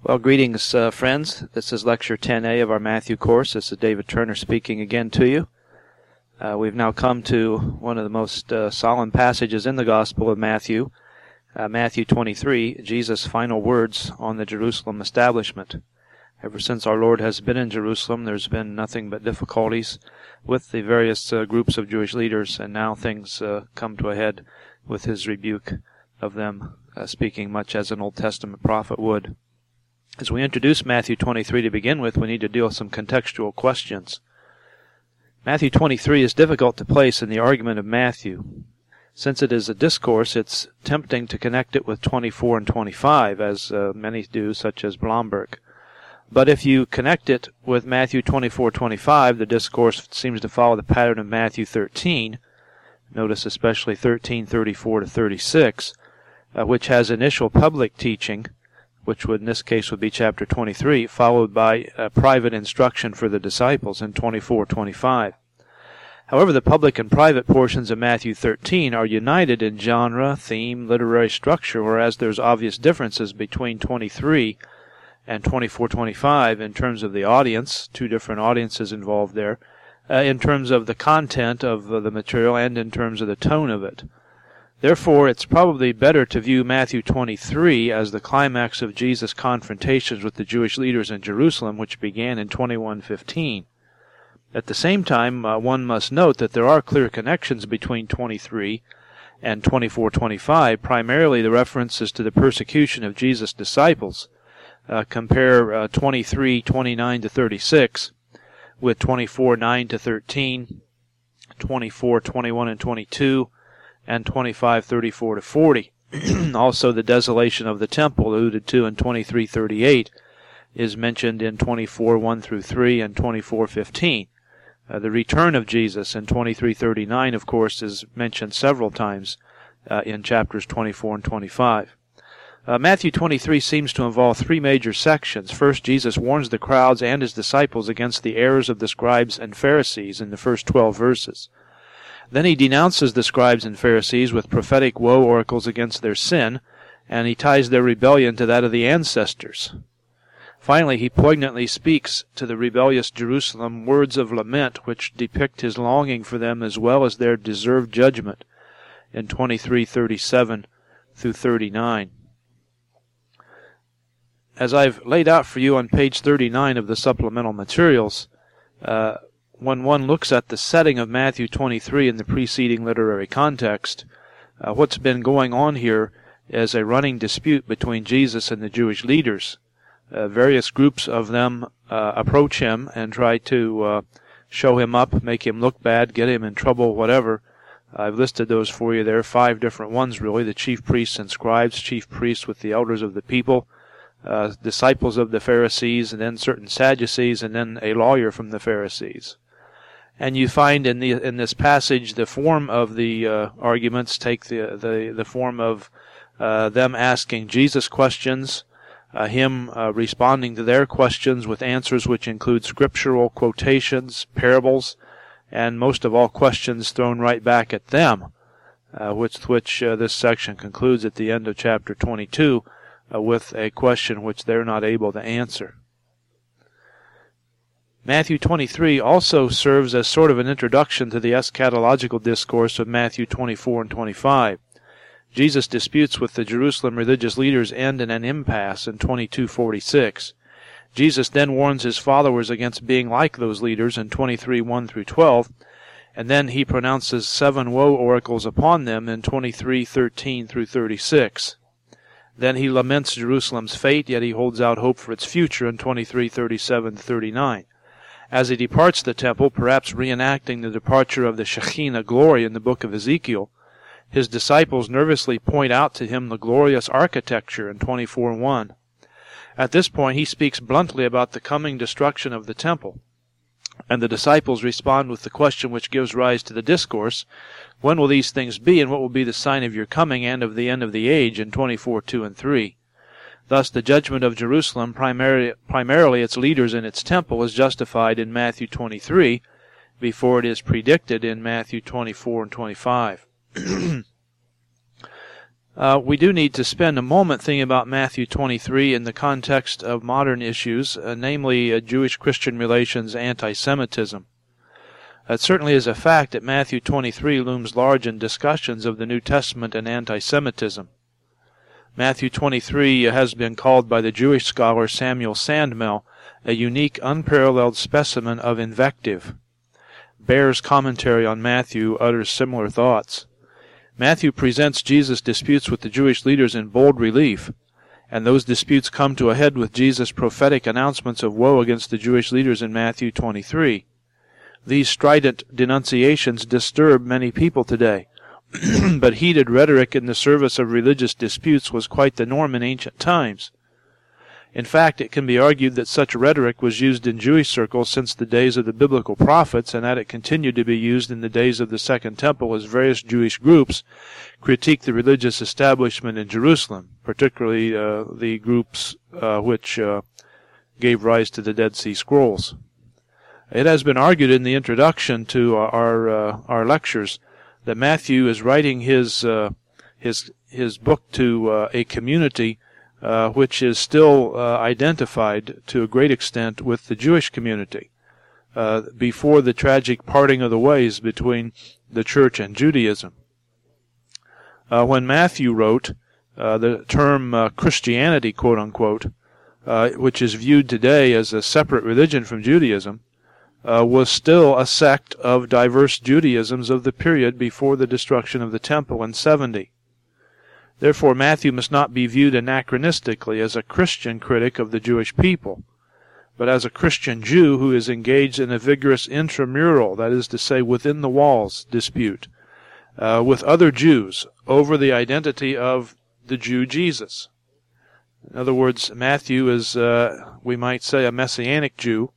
Well, greetings, friends. This is Lecture 10A of our Matthew course. This is David Turner speaking again to you. We've now come to one of the most solemn passages in the Gospel of Matthew, Matthew 23, Jesus' final words on the Jerusalem establishment. Ever since our Lord has been in Jerusalem, there's been nothing but difficulties with the various groups of Jewish leaders, and now things come to a head with his rebuke of them, speaking much as an Old Testament prophet would. As we introduce Matthew 23 to begin with, we need to deal with some contextual questions. Matthew 23 is difficult to place in the argument of Matthew. Since it is a discourse, it's tempting to connect it with 24 and 25, as many do, such as Blomberg. But if you connect it with Matthew 24:25, the discourse seems to follow the pattern of Matthew 13. Notice especially 13:34 to 36, which has initial public teaching, which would in this case would be chapter 23, followed by private instruction for the disciples in 24:25. However, the public and private portions of Matthew 13 are united in genre, theme, literary structure, whereas there's obvious differences between 23 and 24:25 in terms of the audience, two different audiences involved there, in terms of the content of the material and in terms of the tone of it. Therefore, it's probably better to view Matthew 23 as the climax of Jesus' confrontations with the Jewish leaders in Jerusalem, which began in 21:15. At the same time, one must note that there are clear connections between 23 and 24:25, primarily the references to the persecution of Jesus' disciples. Compare 23:29 to 36 with 24:9 to 13, 24:21 and 22, and 25:34 to 40. Also, the desolation of the temple alluded to in 23:38 is mentioned in 24:1 through 3 and 24:15. The return of Jesus in 23:39, of course, is mentioned several times in chapters 24 and 25. Matthew 23 seems to involve three major sections. First, Jesus warns the crowds and his disciples against the errors of the scribes and Pharisees in the first 12 verses. Then he denounces the scribes and Pharisees with prophetic woe oracles against their sin, and he ties their rebellion to that of the ancestors. Finally, he poignantly speaks to the rebellious Jerusalem words of lament which depict his longing for them as well as their deserved judgment in 23:37 through 39. As I've laid out for you on page 39 of the supplemental materials, when one looks at the setting of Matthew 23 in the preceding literary context, what's been going on here is a running dispute between Jesus and the Jewish leaders. Various groups of them approach him and try to show him up, make him look bad, get him in trouble, whatever. I've listed those for you there, 5 different ones really: the chief priests and scribes, chief priests with the elders of the people, disciples of the Pharisees, and then certain Sadducees, and then a lawyer from the Pharisees. And you find in this passage the form of the arguments take the form of them asking Jesus questions, him responding to their questions with answers which include scriptural quotations, parables, and most of all questions thrown right back at them, which this section concludes at the end of chapter 22 with a question which they're not able to answer. Matthew 23 also serves as sort of an introduction to the eschatological discourse of Matthew 24 and 25. Jesus' disputes with the Jerusalem religious leaders end in an impasse in 22:46. Jesus then warns his followers against being like those leaders in 23:1 through 12, and then he pronounces 7 woe oracles upon them in 23:13 through 36. Then he laments Jerusalem's fate, yet he holds out hope for its future in 23:37 to 39. As he departs the temple, perhaps reenacting the departure of the Shekinah glory in the book of Ezekiel, his disciples nervously point out to him the glorious architecture in 24:1. At this point, he speaks bluntly about the coming destruction of the temple, and the disciples respond with the question which gives rise to the discourse: when will these things be, and what will be the sign of your coming and of the end of the age, in 24:2 and 3. Thus, the judgment of Jerusalem, primarily its leaders and its temple, is justified in Matthew 23 before it is predicted in Matthew 24 and 25. We do need to spend a moment thinking about Matthew 23 in the context of modern issues, namely Jewish-Christian relations, anti-Semitism. It certainly is a fact that Matthew 23 looms large in discussions of the New Testament and anti-Semitism. Matthew 23 has been called by the Jewish scholar Samuel Sandmel a unique, unparalleled specimen of invective. Baer's commentary on Matthew utters similar thoughts. Matthew presents Jesus' disputes with the Jewish leaders in bold relief, and those disputes come to a head with Jesus' prophetic announcements of woe against the Jewish leaders in Matthew 23. These strident denunciations disturb many people today, but heated rhetoric in the service of religious disputes was quite the norm in ancient times. In fact, it can be argued that such rhetoric was used in Jewish circles since the days of the biblical prophets, and that it continued to be used in the days of the Second Temple as various Jewish groups critiqued the religious establishment in Jerusalem, particularly the groups which gave rise to the Dead Sea Scrolls. It has been argued in the introduction to our lectures that Matthew is writing his book to a community which is still identified to a great extent with the Jewish community before the tragic parting of the ways between the church and Judaism. When Matthew wrote, the term Christianity, quote-unquote, which is viewed today as a separate religion from Judaism, was still a sect of diverse Judaisms of the period before the destruction of the temple in 70. Therefore, Matthew must not be viewed anachronistically as a Christian critic of the Jewish people, but as a Christian Jew who is engaged in a vigorous intramural, that is to say, within the walls dispute, with other Jews over the identity of the Jew Jesus. In other words, Matthew is, we might say, a Messianic Jew,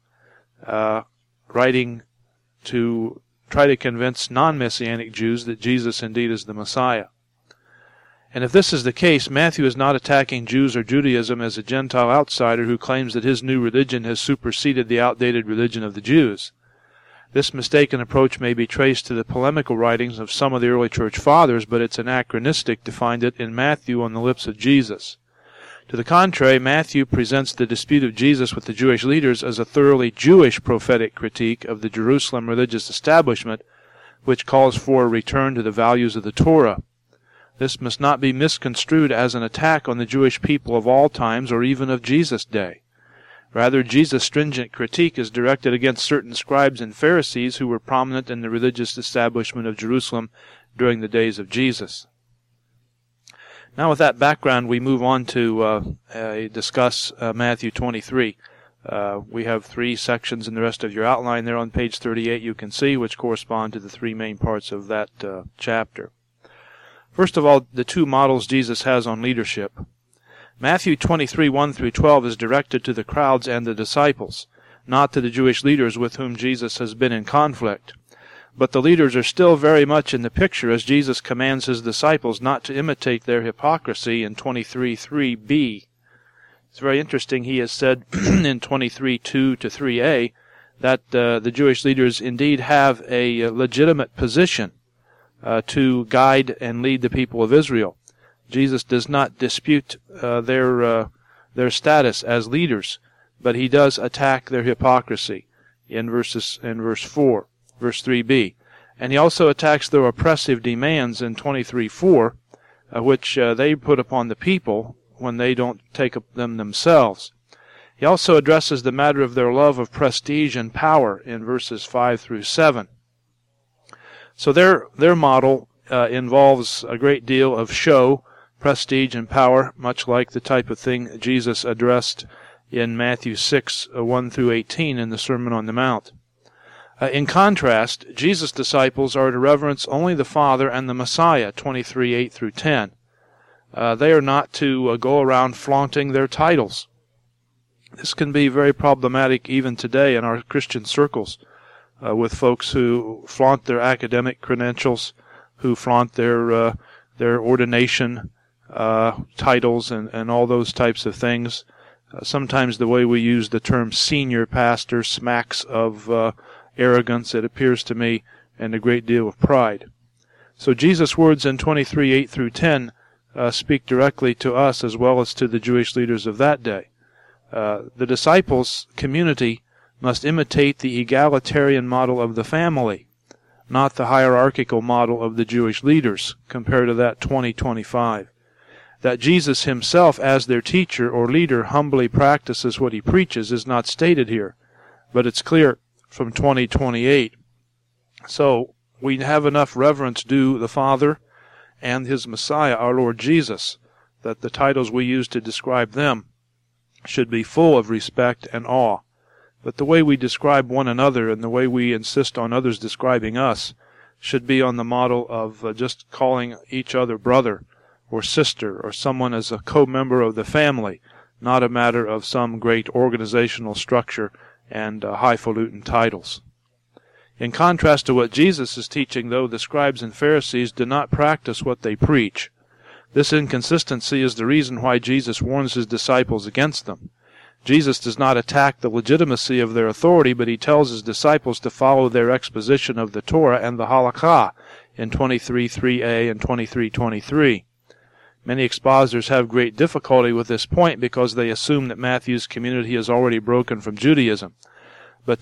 writing to try to convince non-Messianic Jews that Jesus indeed is the Messiah. And if this is the case, Matthew is not attacking Jews or Judaism as a Gentile outsider who claims that his new religion has superseded the outdated religion of the Jews. This mistaken approach may be traced to the polemical writings of some of the early church fathers, but it's anachronistic to find it in Matthew on the lips of Jesus. To the contrary, Matthew presents the dispute of Jesus with the Jewish leaders as a thoroughly Jewish prophetic critique of the Jerusalem religious establishment, which calls for a return to the values of the Torah. This must not be misconstrued as an attack on the Jewish people of all times or even of Jesus' day. Rather, Jesus' stringent critique is directed against certain scribes and Pharisees who were prominent in the religious establishment of Jerusalem during the days of Jesus. Now, with that background, we move on to discuss Matthew 23. We have 3 sections in the rest of your outline there on page 38 you can see, which correspond to the 3 main parts of that chapter. First of all, the 2 models Jesus has on leadership. Matthew 23, 1 through 12 is directed to the crowds and the disciples, not to the Jewish leaders with whom Jesus has been in conflict. But the leaders are still very much in the picture as Jesus commands his disciples not to imitate their hypocrisy in 23:3b. It's very interesting. He has said in 23:2 to 3a that the Jewish leaders indeed have a legitimate position to guide and lead the people of Israel. Jesus does not dispute their status as leaders, but he does attack their hypocrisy in verse 4, verse 3b. And he also attacks their oppressive demands in 23:4, which they put upon the people when they don't take them themselves. He also addresses the matter of their love of prestige and power in verses 5 through 7. So their model involves a great deal of show, prestige, and power, much like the type of thing Jesus addressed in Matthew 6, 1 through 18 in the Sermon on the Mount. In contrast, Jesus' disciples are to reverence only the Father and the Messiah, 23:8 through 10. They are not to go around flaunting their titles. This can be very problematic even today in our Christian circles, with folks who flaunt their academic credentials, who flaunt their ordination titles and all those types of things. Sometimes the way we use the term senior pastor smacks of arrogance, it appears to me, and a great deal of pride. So Jesus' words in 23:8 through 10 speak directly to us as well as to the Jewish leaders of that day. The disciples' community must imitate the egalitarian model of the family, not the hierarchical model of the Jewish leaders, compared to that 20:25. That Jesus himself, as their teacher or leader, humbly practices what he preaches is not stated here, but it's clear from 20:28. So we have enough reverence due the Father and his Messiah, our Lord Jesus, that the titles we use to describe them should be full of respect and awe. But the way we describe one another and the way we insist on others describing us should be on the model of just calling each other brother or sister or someone as a co-member of the family, not a matter of some great organizational structure and highfalutin titles. In contrast to what Jesus is teaching, though, the scribes and Pharisees do not practice what they preach. This inconsistency is the reason why Jesus warns his disciples against them. Jesus does not attack the legitimacy of their authority, but he tells his disciples to follow their exposition of the Torah and the Halakha in 23:3a and 23:23. Many expositors have great difficulty with this point because they assume that Matthew's community has already broken from Judaism. But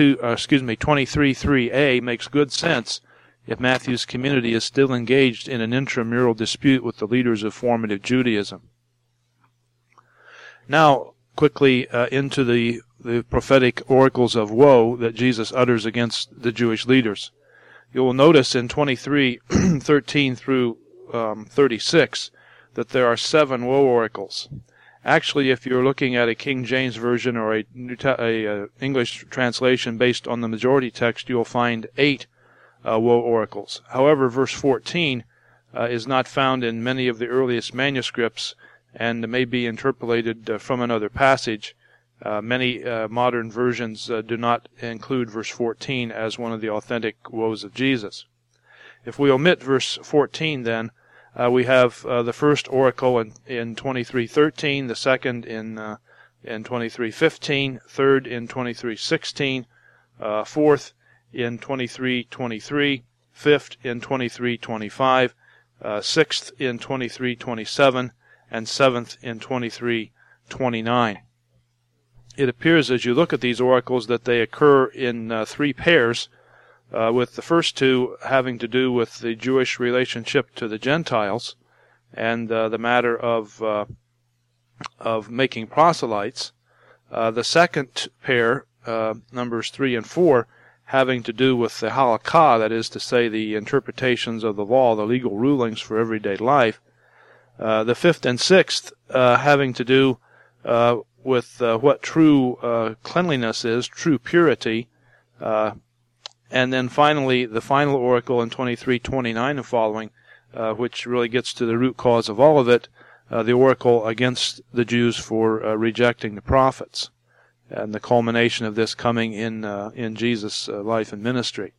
23:3a makes good sense if Matthew's community is still engaged in an intramural dispute with the leaders of formative Judaism. Now, quickly into the prophetic oracles of woe that Jesus utters against the Jewish leaders. You will notice in 23:13 through 36 that there are 7 woe oracles. Actually, if you're looking at a King James version or a English translation based on the majority text, you'll find 8 woe oracles. However, verse 14 is not found in many of the earliest manuscripts and may be interpolated from another passage. Many modern versions do not include verse 14 as one of the authentic woes of Jesus. If we omit verse 14, then, we have the first oracle in 23:13, the second in 23:15, third in 23:16, fourth in 23:23, fifth in 23:25, sixth in 23:27, and seventh in 23:29. It appears as you look at these oracles that they occur in 3 pairs, with the first 2 having to do with the Jewish relationship to the Gentiles and the matter of making proselytes. The second pair, numbers 3 and 4, having to do with the halakha, that is to say, the interpretations of the law, the legal rulings for everyday life. The 5th and 6th having to do with what true cleanliness is, true purity. And then finally, the final oracle in 23:29 and following, which really gets to the root cause of all of it, the oracle against the Jews for rejecting the prophets, and the culmination of this coming in Jesus' life and ministry.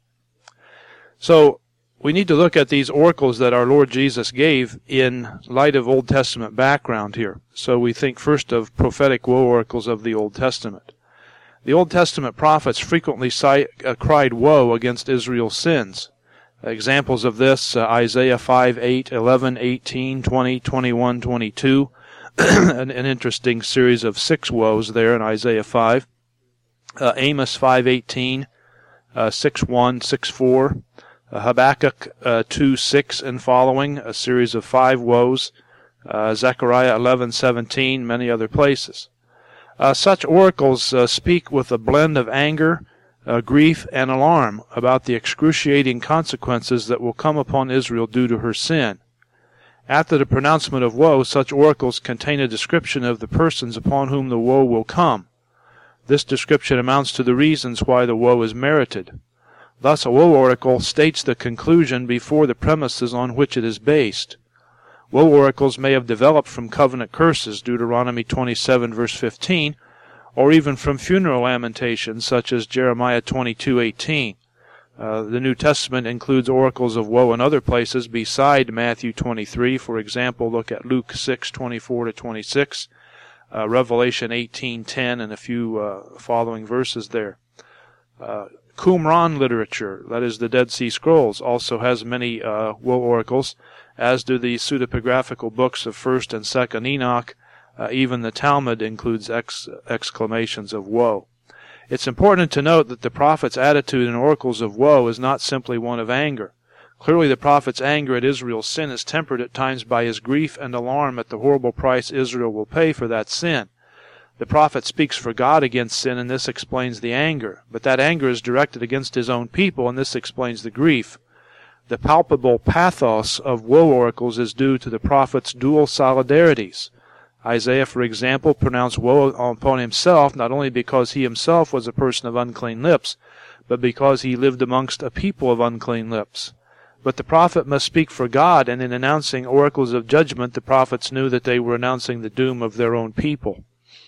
So we need to look at these oracles that our Lord Jesus gave in light of Old Testament background here. So we think first of prophetic woe oracles of the Old Testament. The Old Testament prophets frequently cried woe against Israel's sins. Examples of this, Isaiah 5, 8, 11, 18, 20, 21, 22, an interesting series of 6 woes there in Isaiah 5. Amos 5:18, 6:1, 6:4, Habakkuk 2:6 and following, a series of 5 woes. Zechariah 11:17, many other places. Such oracles speak with a blend of anger, grief, and alarm about the excruciating consequences that will come upon Israel due to her sin. After the pronouncement of woe, such oracles contain a description of the persons upon whom the woe will come. This description amounts to the reasons why the woe is merited. Thus, a woe oracle states the conclusion before the premises on which it is based. Woe oracles may have developed from covenant curses, Deuteronomy 27, verse 15, or even from funeral lamentations, such as Jeremiah 22:18. The New Testament includes oracles of woe in other places beside Matthew 23. For example, look at Luke 6:24-26, Revelation 18:10, and a few following verses there. Qumran literature, that is the Dead Sea Scrolls, also has many woe oracles, as do the pseudepigraphical books of 1st and 2nd Enoch. Even the Talmud includes exclamations of woe. It's important to note that the prophet's attitude in oracles of woe is not simply one of anger. Clearly the prophet's anger at Israel's sin is tempered at times by his grief and alarm at the horrible price Israel will pay for that sin. The prophet speaks for God against sin, and this explains the anger. But that anger is directed against his own people, and this explains the grief. The palpable pathos of woe oracles is due to the prophet's dual solidarities. Isaiah, for example, pronounced woe upon himself not only because he himself was a person of unclean lips, but because he lived amongst a people of unclean lips. But the prophet must speak for God, and in announcing oracles of judgment, the prophets knew that they were announcing the doom of their own people.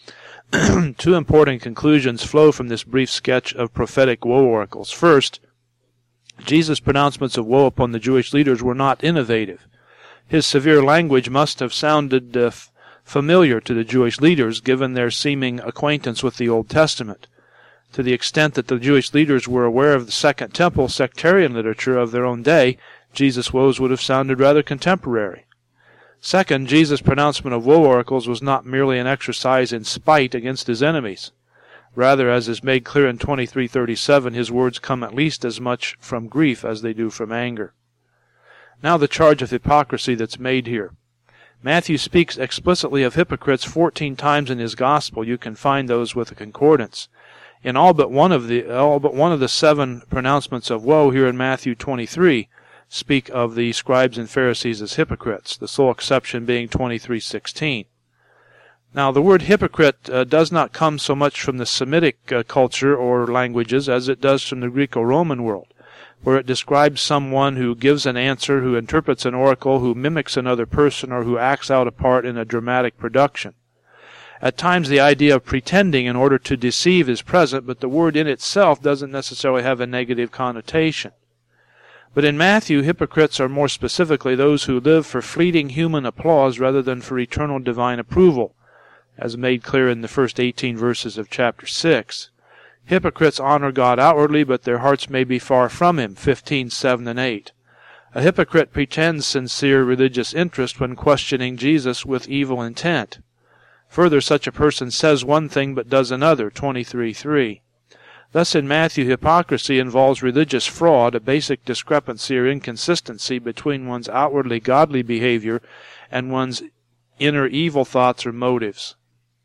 Two important conclusions flow from this brief sketch of prophetic woe oracles. First, Jesus' pronouncements of woe upon the Jewish leaders were not innovative. His severe language must have sounded familiar to the Jewish leaders, given their seeming acquaintance with the Old Testament. To the extent that the Jewish leaders were aware of the Second Temple sectarian literature of their own day, Jesus' woes would have sounded rather contemporary. Second, Jesus' pronouncement of woe oracles was not merely an exercise in spite against his enemies. Rather, as is made clear in 23:37, his words come at least as much from grief as they do from anger. Now the charge of hypocrisy that's made here. Matthew speaks explicitly of hypocrites 14 times in his gospel. You can find those with a concordance. In all but one of the 7 pronouncements of woe here in Matthew 23 speak of the scribes and Pharisees as hypocrites, the sole exception being 23:16. Now the word hypocrite does not come so much from the Semitic culture or languages as it does from the Greco-Roman world, where it describes someone who gives an answer, who interprets an oracle, who mimics another person, or who acts out a part in a dramatic production. At times the idea of pretending in order to deceive is present, but the word in itself doesn't necessarily have a negative connotation. But in Matthew, hypocrites are more specifically those who live for fleeting human applause rather than for eternal divine approval, as made clear in the first 18 verses of chapter 6. Hypocrites honor God outwardly, but their hearts may be far from Him, 15:7 and 8. A hypocrite pretends sincere religious interest when questioning Jesus with evil intent. Further, such a person says one thing but does another, 23:3. Thus in Matthew, hypocrisy involves religious fraud, a basic discrepancy or inconsistency between one's outwardly godly behavior and one's inner evil thoughts or motives.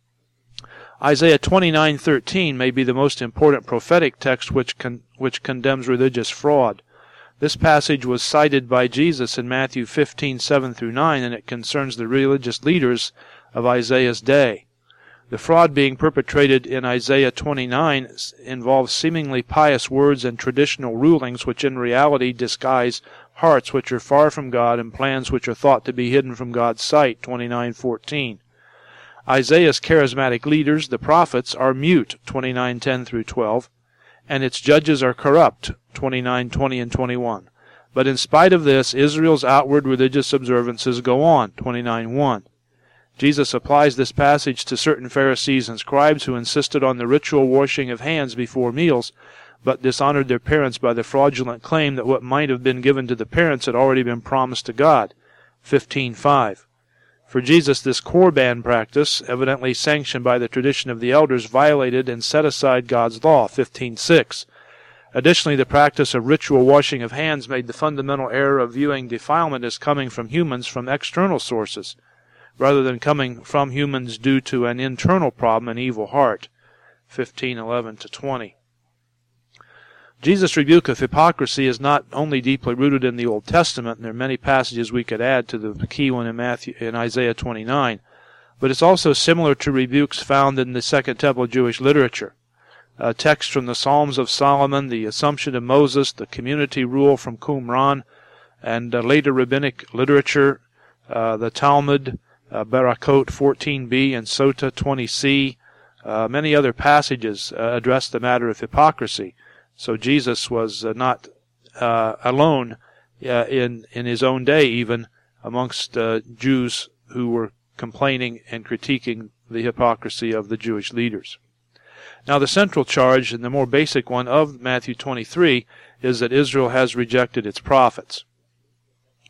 Isaiah 29:13 may be the most important prophetic text which condemns religious fraud. This passage was cited by Jesus in Matthew 15:7-9, and it concerns the religious leaders of Isaiah's day. The fraud being perpetrated in Isaiah 29 involves seemingly pious words and traditional rulings which in reality disguise hearts which are far from God and plans which are thought to be hidden from God's sight, 29:14. Isaiah's charismatic leaders, the prophets, are mute, 29:10-12, and its judges are corrupt, 29:20 and 21. But in spite of this, Israel's outward religious observances go on, 29:1. Jesus applies this passage to certain Pharisees and scribes who insisted on the ritual washing of hands before meals, but dishonored their parents by the fraudulent claim that what might have been given to the parents had already been promised to God, 15:5. For Jesus, this Korban practice, evidently sanctioned by the tradition of the elders, violated and set aside God's law, 15:6. Additionally, the practice of ritual washing of hands made the fundamental error of viewing defilement as coming from humans from external sources, rather than coming from humans due to an internal problem, an evil heart, 15:11-20. Jesus' rebuke of hypocrisy is not only deeply rooted in the Old Testament, and there are many passages we could add to the key one in Isaiah 29, but it's also similar to rebukes found in the Second Temple Jewish literature. Texts from the Psalms of Solomon, the Assumption of Moses, the community rule from Qumran, and later rabbinic literature, the Talmud, Barakot 14b and Sota 20c, many other passages address the matter of hypocrisy. So Jesus was not alone in his own day, even amongst Jews who were complaining and critiquing the hypocrisy of the Jewish leaders. Now the central charge, and the more basic one of Matthew 23, is that Israel has rejected its prophets.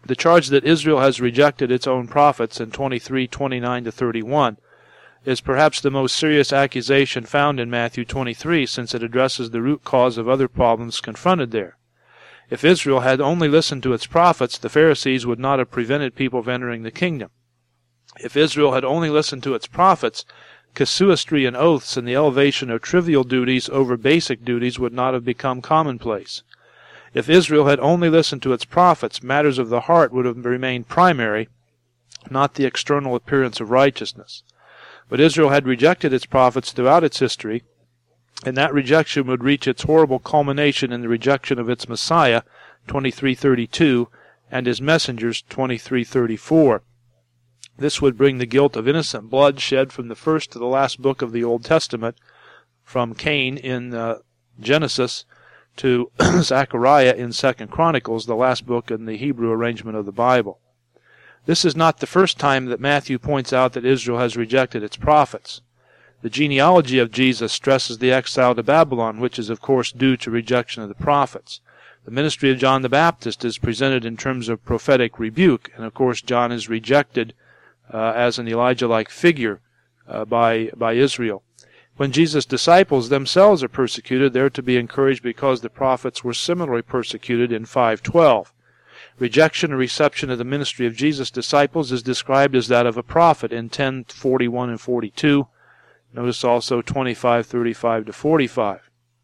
The charge that Israel has rejected its own prophets in 23:29-31 is perhaps the most serious accusation found in Matthew 23, since it addresses the root cause of other problems confronted there. If Israel had only listened to its prophets, the Pharisees would not have prevented people from entering the kingdom. If Israel had only listened to its prophets, casuistry and oaths and the elevation of trivial duties over basic duties would not have become commonplace. If Israel had only listened to its prophets, matters of the heart would have remained primary, not the external appearance of righteousness. But Israel had rejected its prophets throughout its history, and that rejection would reach its horrible culmination in the rejection of its Messiah, 23:32, and his messengers, 23:34. This would bring the guilt of innocent blood shed from the first to the last book of the Old Testament, from Cain in Genesis to Zechariah in 2 Chronicles, the last book in the Hebrew arrangement of the Bible. This is not the first time that Matthew points out that Israel has rejected its prophets. The genealogy of Jesus stresses the exile to Babylon, which is of course due to rejection of the prophets. The ministry of John the Baptist is presented in terms of prophetic rebuke, and of course John is rejected as an Elijah-like figure by Israel. When Jesus' disciples themselves are persecuted, they are to be encouraged because the prophets were similarly persecuted in 5:12. Rejection or reception of the ministry of Jesus' disciples is described as that of a prophet in 10:41 and 42. Notice also 25:35-45.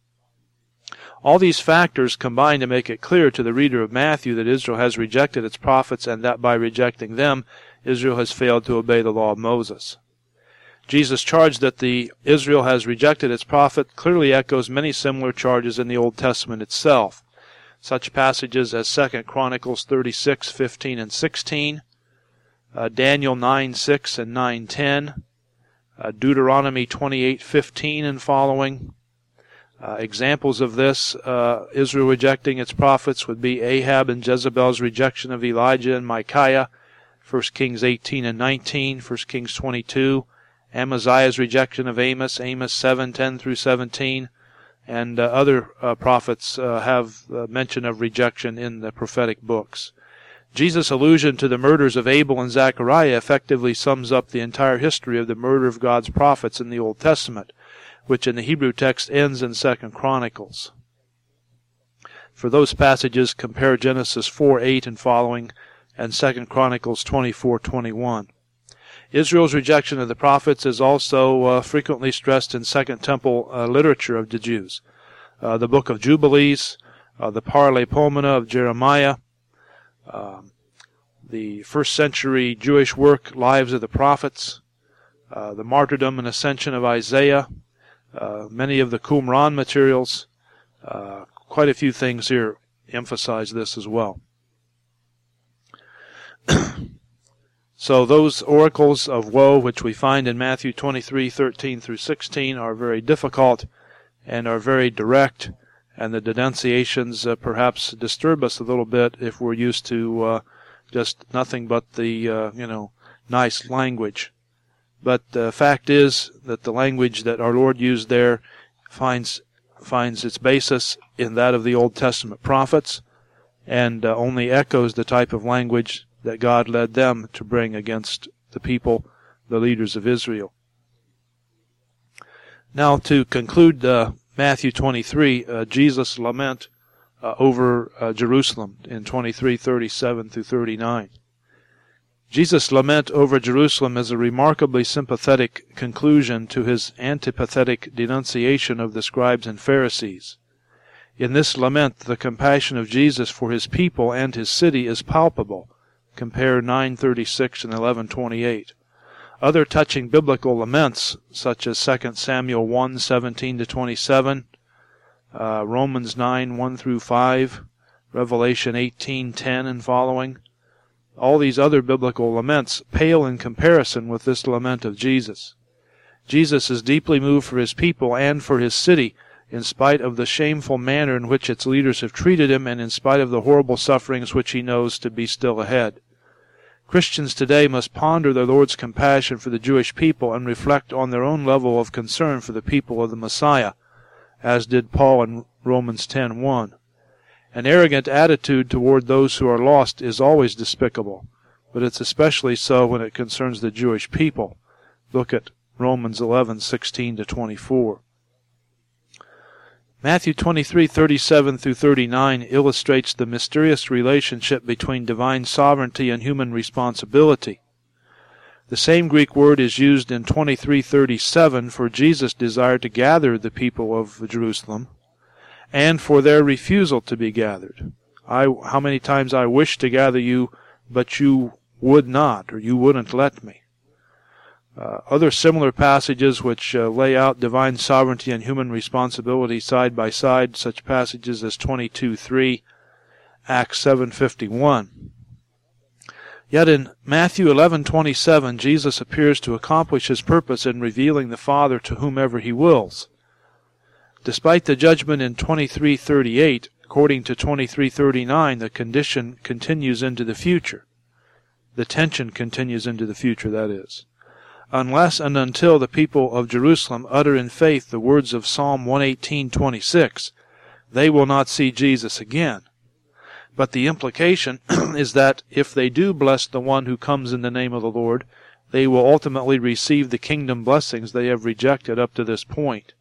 All these factors combine to make it clear to the reader of Matthew that Israel has rejected its prophets, and that by rejecting them, Israel has failed to obey the law of Moses. Jesus' charge that Israel has rejected its prophet clearly echoes many similar charges in the Old Testament itself. Such passages as 2 Chronicles 36:15 and 16, Daniel 9:6 and 9:10, Deuteronomy 28:15 and following. Examples of this, Israel rejecting its prophets, would be Ahab and Jezebel's rejection of Elijah and Micaiah, 1 Kings 18 and 19, 1 Kings 22, Amaziah's rejection of Amos, Amos 7:10-17, and other prophets have mention of rejection in the prophetic books. Jesus' allusion to the murders of Abel and Zechariah effectively sums up the entire history of the murder of God's prophets in the Old Testament, which in the Hebrew text ends in 2 Chronicles. For those passages, compare Genesis 4:8 and following, and 2 Chronicles 24:21. Israel's rejection of the prophets is also frequently stressed in Second Temple literature of the Jews. The Book of Jubilees, the Paralipomena of Jeremiah, the first century Jewish work, Lives of the Prophets, the martyrdom and ascension of Isaiah, many of the Qumran materials, quite a few things here emphasize this as well. So those oracles of woe which we find in Matthew 23:13-16 are very difficult and are very direct, and the denunciations perhaps disturb us a little bit if we're used to just nothing but the nice language. But the fact is that the language that our Lord used there finds its basis in that of the Old Testament prophets, and only echoes the type of language that God led them to bring against the people, the leaders of Israel. Now, to conclude Matthew 23, Jesus' lament over Jerusalem in 23:37-39. Jesus' lament over Jerusalem is a remarkably sympathetic conclusion to his antipathetic denunciation of the scribes and Pharisees. In this lament, the compassion of Jesus for his people and his city is palpable. Compare 9:36 and 11:28. Other touching biblical laments, such as 2 Samuel 1:17-27, Romans 9:1-5, Revelation 18:10 and following, all these other biblical laments pale in comparison with this lament of Jesus. Jesus is deeply moved for his people and for his city, in spite of the shameful manner in which its leaders have treated him, and in spite of the horrible sufferings which he knows to be still ahead. Christians today must ponder their Lord's compassion for the Jewish people and reflect on their own level of concern for the people of the Messiah, as did Paul in Romans 10:1. An arrogant attitude toward those who are lost is always despicable, but it's especially so when it concerns the Jewish people. Look at Romans 11:16-24. Matthew 23:37 through 39 illustrates the mysterious relationship between divine sovereignty and human responsibility. The same Greek word is used in 23:37 for Jesus' desire to gather the people of Jerusalem, and for their refusal to be gathered. How many times I wished to gather you, but you would not, or you wouldn't let me. Other similar passages which lay out divine sovereignty and human responsibility side by side, such passages as 22:3, Acts 7:51. Yet in Matthew 11:27, Jesus appears to accomplish his purpose in revealing the Father to whomever he wills. Despite the judgment in 23:38, according to 23:39, the condition continues into the future. The tension continues into the future, that is. Unless and until the people of Jerusalem utter in faith the words of Psalm 118:26, they will not see Jesus again. But the implication is that if they do bless the one who comes in the name of the Lord, they will ultimately receive the kingdom blessings they have rejected up to this point.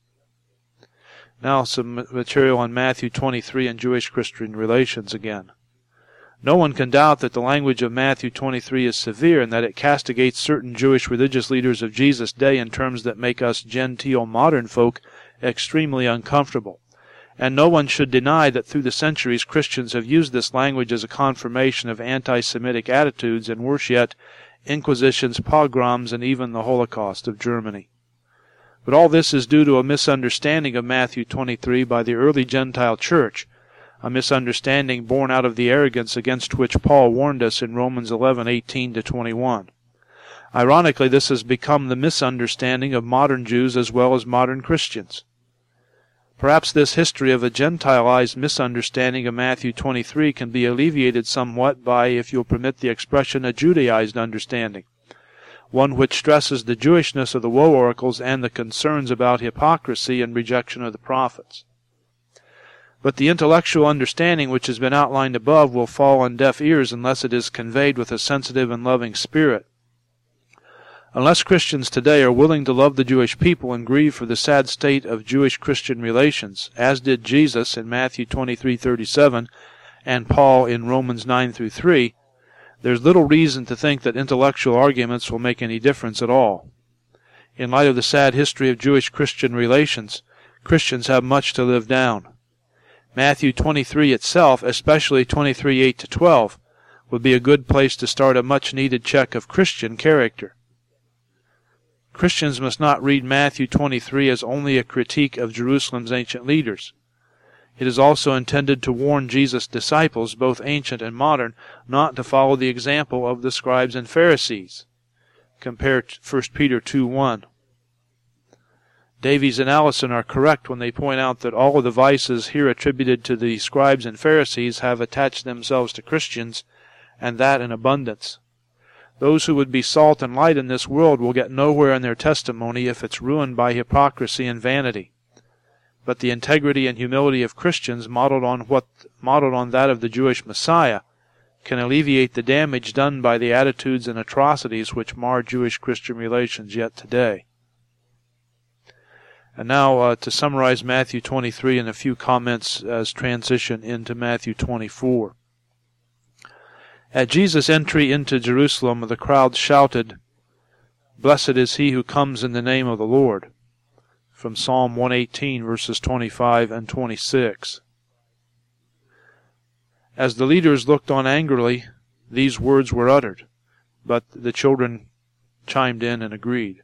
Now some material on Matthew 23 and Jewish-Christian relations again. No one can doubt that the language of Matthew 23 is severe and that it castigates certain Jewish religious leaders of Jesus' day in terms that make us genteel modern folk extremely uncomfortable. And no one should deny that through the centuries Christians have used this language as a confirmation of anti-Semitic attitudes and worse yet, inquisitions, pogroms, and even the Holocaust of Germany. But all this is due to a misunderstanding of Matthew 23 by the early Gentile church, a misunderstanding born out of the arrogance against which Paul warned us in Romans 11:18-21. Ironically, this has become the misunderstanding of modern Jews as well as modern Christians. Perhaps this history of a Gentilized misunderstanding of Matthew 23 can be alleviated somewhat by, if you'll permit the expression, a Judaized understanding, one which stresses the Jewishness of the woe oracles and the concerns about hypocrisy and rejection of the prophets. But the intellectual understanding which has been outlined above will fall on deaf ears unless it is conveyed with a sensitive and loving spirit. Unless Christians today are willing to love the Jewish people and grieve for the sad state of Jewish-Christian relations, as did Jesus in Matthew 23:37 and Paul in Romans 9-3, there's little reason to think that intellectual arguments will make any difference at all. In light of the sad history of Jewish-Christian relations, Christians have much to live down. Matthew 23 itself, especially 23:8-12, would be a good place to start a much-needed check of Christian character. Christians must not read Matthew 23 as only a critique of Jerusalem's ancient leaders. It is also intended to warn Jesus' disciples, both ancient and modern, not to follow the example of the scribes and Pharisees. Compare 1 Peter 2:1. Davies and Allison are correct when they point out that all of the vices here attributed to the scribes and Pharisees have attached themselves to Christians, and that in abundance. Those who would be salt and light in this world will get nowhere in their testimony if it's ruined by hypocrisy and vanity. But the integrity and humility of Christians, modeled on that of the Jewish Messiah, can alleviate the damage done by the attitudes and atrocities which mar Jewish-Christian relations yet today. And now to summarize Matthew 23 and a few comments as transition into Matthew 24. At Jesus' entry into Jerusalem, the crowd shouted, "Blessed is he who comes in the name of the Lord," from Psalm 118, verses 25 and 26. As the leaders looked on angrily, these words were uttered, but the children chimed in and agreed.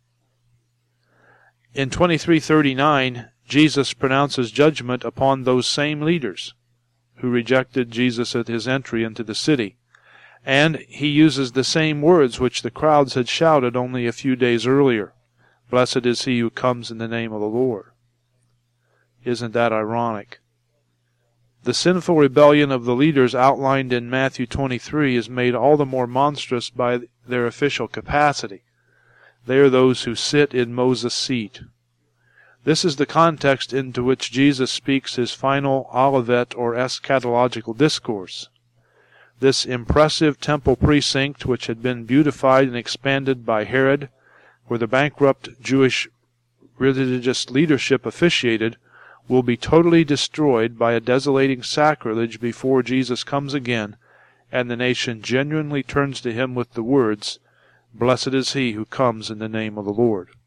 In 23:39, Jesus pronounces judgment upon those same leaders who rejected Jesus at his entry into the city, and he uses the same words which the crowds had shouted only a few days earlier. Blessed is he who comes in the name of the Lord. Isn't that ironic? The sinful rebellion of the leaders outlined in Matthew 23 is made all the more monstrous by their official capacity. They are those who sit in Moses' seat. This is the context into which Jesus speaks his final Olivet or eschatological discourse. This impressive temple precinct, which had been beautified and expanded by Herod, where the bankrupt Jewish religious leadership officiated, will be totally destroyed by a desolating sacrilege before Jesus comes again, and the nation genuinely turns to him with the words, "Blessed is he who comes in the name of the Lord."